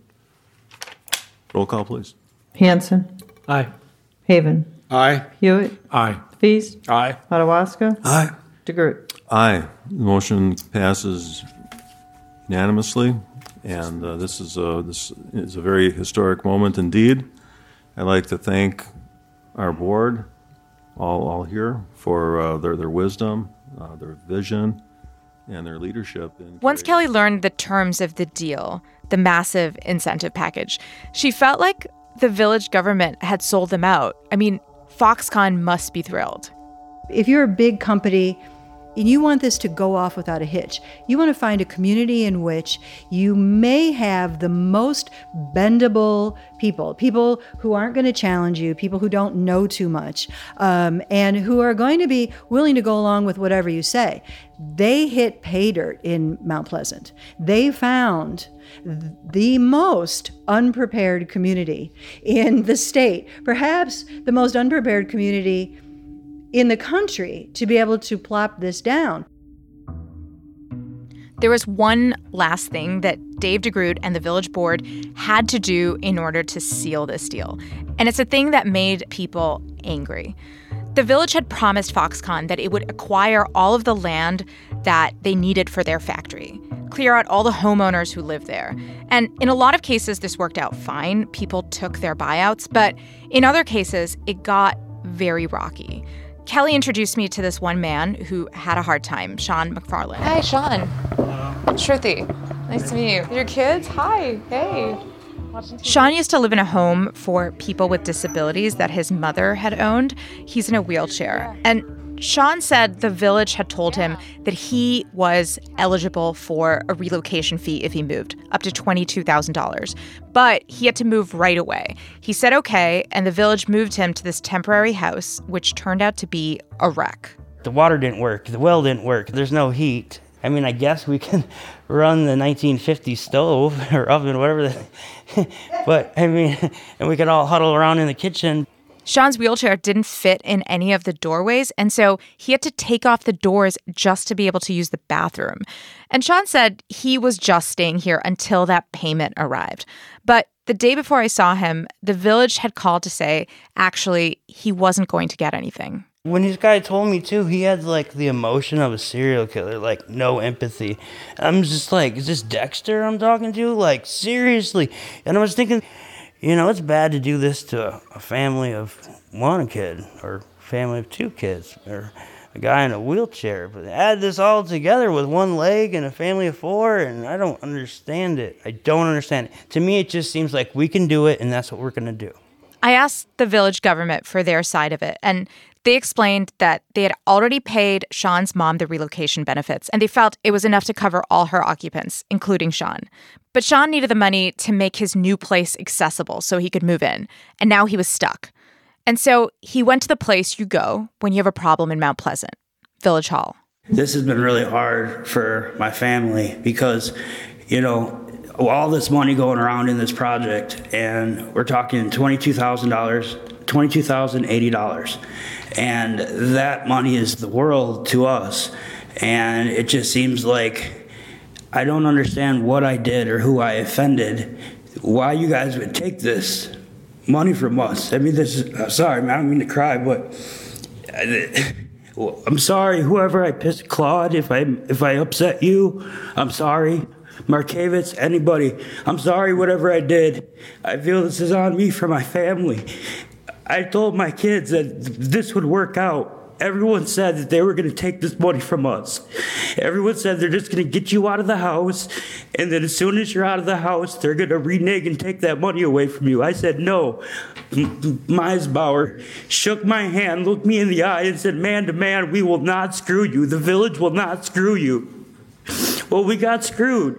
Roll call, please. Hanson. Aye. Haven. Aye. Hewitt. Aye. Feast. Aye. Madawaska. Aye. DeGroot. Aye. The motion passes unanimously, and this is a very historic moment indeed. I'd like to thank our board, all here, for their wisdom, their vision, and their leadership. Once Kelly learned the terms of the deal, the massive incentive package, she felt like the village government had sold them out. I mean, Foxconn must be thrilled. If you're a big company and you want this to go off without a hitch, you want to find a community in which you may have the most bendable people who aren't going to challenge you, people who don't know too much, and who are going to be willing to go along with whatever you say. They hit pay dirt in Mount Pleasant. They found the most unprepared community in the state, perhaps the most unprepared community in the country to be able to plop this down. There was one last thing that Dave DeGroot and the village board had to do in order to seal this deal. And it's a thing that made people angry. The village had promised Foxconn that it would acquire all of the land that they needed for their factory, clear out all the homeowners who live there. And in a lot of cases, this worked out fine. People took their buyouts. But in other cases, it got very rocky. Kelly introduced me to this one man who had a hard time, Sean McFarland. Hi, Sean. Shruti. Nice to meet you. Your kids? Hi. Hey. Sean used to live in a home for people with disabilities that his mother had owned. He's in a wheelchair. And Sean said the village had told him that he was eligible for a relocation fee if he moved, up to $22,000. But he had to move right away. He said okay, and the village moved him to this temporary house, which turned out to be a wreck. The water didn't work. The well didn't work. There's no heat. I mean, I guess we can run the 1950 stove or oven, whatever. But, I mean, and we could all huddle around in the kitchen. Sean's wheelchair didn't fit in any of the doorways, and so he had to take off the doors just to be able to use the bathroom. And Sean said he was just staying here until that payment arrived. But the day before I saw him, the village had called to say, actually, he wasn't going to get anything. When this guy told me, too, he had, like, the emotion of a serial killer, like, no empathy. I'm just like, is this Dexter I'm talking to? Like, seriously. And I was thinking, you know, it's bad to do this to a family of one kid or a family of two kids or a guy in a wheelchair. But add this all together with one leg and a family of four, and I don't understand it. I don't understand it. To me, it just seems like we can do it, and that's what we're going to do. I asked the village government for their side of it, and they explained that they had already paid Sean's mom the relocation benefits, and they felt it was enough to cover all her occupants, including Sean. But Sean needed the money to make his new place accessible so he could move in, and now he was stuck. And so he went to the place you go when you have a problem in Mount Pleasant, Village Hall. This has been really hard for my family because, you know, all this money going around in this project, and we're talking $22,000, $22,080. And that money is the world to us. And it just seems like I don't understand what I did or who I offended, why you guys would take this money from us. I mean, this is, sorry, man, I don't mean to cry, but I'm sorry, whoever I pissed, Claude, if I upset you, I'm sorry. Markavitz, anybody, I'm sorry, whatever I did. I feel this is on me for my family. I told my kids that this would work out. Everyone said that they were going to take this money from us. Everyone said they're just going to get you out of the house, and then as soon as you're out of the house, they're going to renege and take that money away from you. I said, no. Meisbauer shook my hand, looked me in the eye, and said, man to man, we will not screw you. The village will not screw you. Well, we got screwed.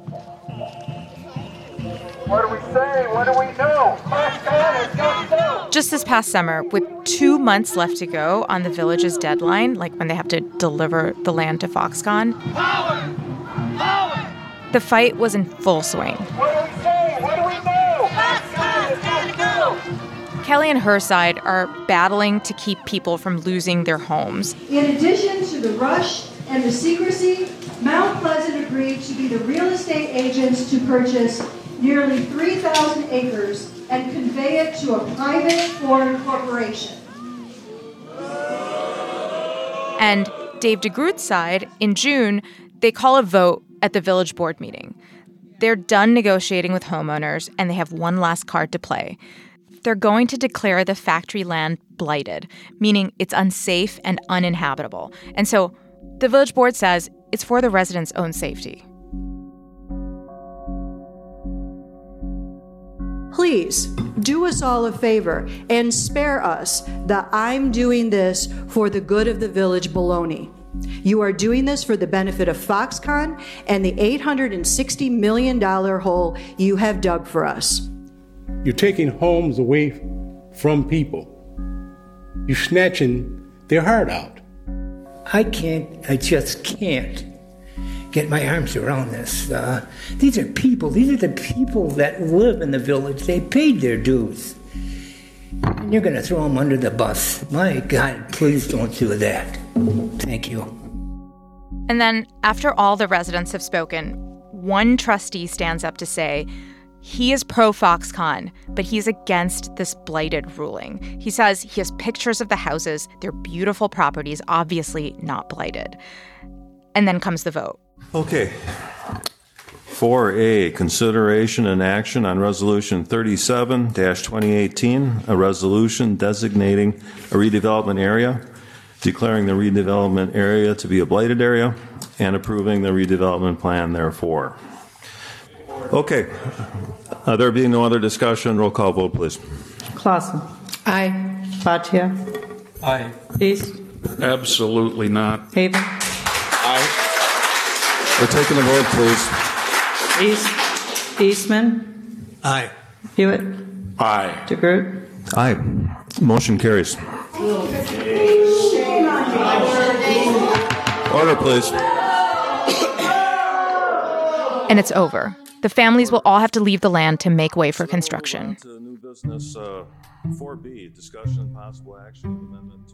What do we say? What do we know? Just this past summer, with 2 months left to go on the village's deadline, like when they have to deliver the land to Foxconn, the fight was in full swing. What do we say? What do we do? Foxconn's gotta go! Kelly and her side are battling to keep people from losing their homes. In addition to the rush and the secrecy, Mount Pleasant agreed to be the real estate agents to purchase nearly 3,000 acres and convey it to a private foreign corporation. And Dave DeGroot's side, in June, they call a vote at the village board meeting. They're done negotiating with homeowners, and they have one last card to play. They're going to declare the factory land blighted, meaning it's unsafe and uninhabitable. And so the village board says it's for the residents' own safety. Please do us all a favor and spare us the "I'm doing this for the good of the village" baloney. You are doing this for the benefit of Foxconn and the $860 million hole you have dug for us. You're taking homes away from people. You're snatching their heart out. I just can't get my arms around this. These are people. These are the people that live in the village. They paid their dues. And you're going to throw them under the bus. My God, please don't do that. Thank you. And then, after all the residents have spoken, one trustee stands up to say he is pro-Foxconn, but he's against this blighted ruling. He says he has pictures of the houses. They're beautiful properties, obviously not blighted. And then comes the vote. Okay. 4A, consideration and action on Resolution 37-2018, a resolution designating a redevelopment area, declaring the redevelopment area to be a blighted area, and approving the redevelopment plan therefore. Okay. There being no other discussion, roll call vote, please. Clausen. Aye. Bhatia. Aye. East. Absolutely not. Haven. Aye. We're taking a vote, please. East. Eastman. Aye. Hewitt. Aye. DeGroot. Aye. Motion carries. Order, please. And it's over. The families will all have to leave the land to make way for construction. To new business 4B, discussion and possible action of Amendment 2.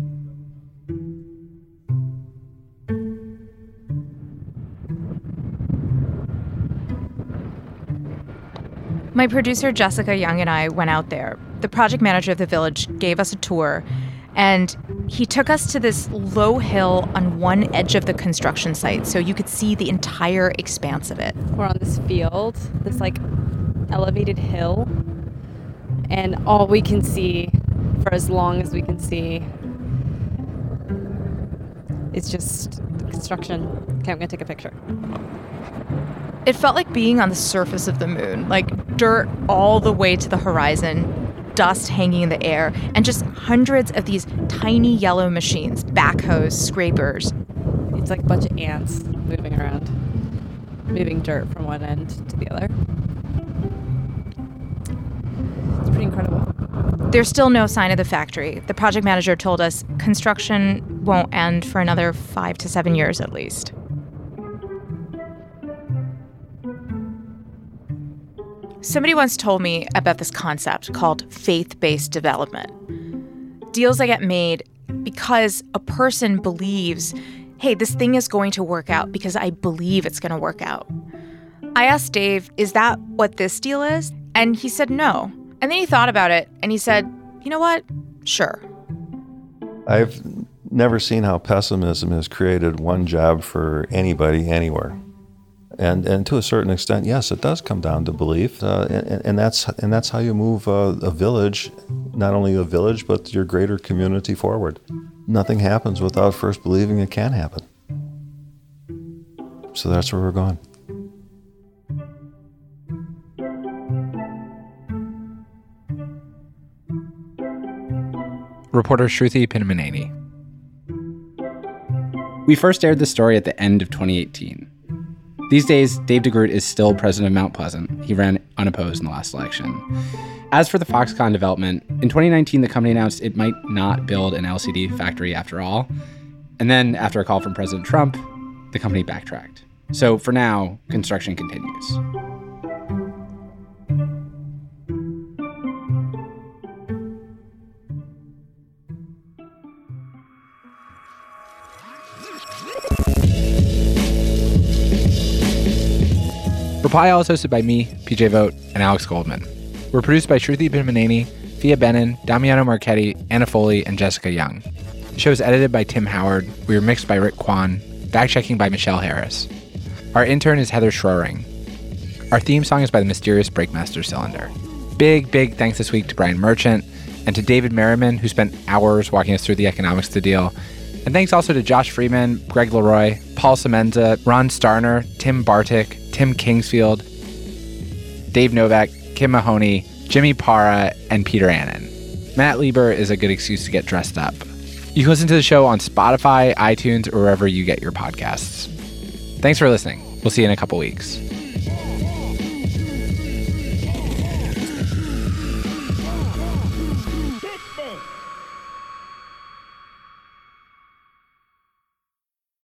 My producer, Jessica Young, and I went out there. The project manager of the village gave us a tour, and he took us to this low hill on one edge of the construction site so you could see the entire expanse of it. We're on this field, this elevated hill, and all we can see for as long as we can see is just the construction. Okay, I'm gonna take a picture. It felt like being on the surface of the moon, like dirt all the way to the horizon, dust hanging in the air, and just hundreds of these tiny yellow machines, backhoes, scrapers. It's like a bunch of ants moving around, moving dirt from one end to the other. It's pretty incredible. There's still no sign of the factory. The project manager told us construction won't end for another 5 to 7 years at least. Somebody once told me about this concept called faith-based development. Deals that get made because a person believes, hey, this thing is going to work out because I believe it's going to work out. I asked Dave, is that what this deal is? And he said no. And then he thought about it and he said, you know what? Sure. I've never seen how pessimism has created one job for anybody anywhere. And to a certain extent, yes, it does come down to belief, and that's how you move a village, not only a village, but your greater community forward. Nothing happens without first believing it can happen. So that's where we're going. Reporter Shruti Pinnamaneni. We first aired the story at the end of 2018. These days, Dave DeGroot is still president of Mount Pleasant. He ran unopposed in the last election. As for the Foxconn development, in 2019, the company announced it might not build an LCD factory after all. And then, after a call from President Trump, the company backtracked. So for now, construction continues. Reply All is hosted by me, PJ Vogt, and Alex Goldman. We're produced by Shruti Pinmaneni, Fia Benin, Damiano Marchetti, Anna Foley, and Jessica Young. The show is edited by Tim Howard. We were mixed by Rick Kwan. Fact-checking by Michelle Harris. Our intern is Heather Schroering. Our theme song is by the mysterious Breakmaster Cylinder. Big thanks this week to Brian Merchant and to David Merriman, who spent hours walking us through the economics of the deal. And thanks also to Josh Freeman, Greg Leroy, Paul Semenza, Ron Starner, Tim Bartik, Tim Kingsfield, Dave Novak, Kim Mahoney, Jimmy Parra, and Peter Annan. Matt Lieber is a good excuse to get dressed up. You can listen to the show on Spotify, iTunes, or wherever you get your podcasts. Thanks for listening. We'll see you in a couple weeks.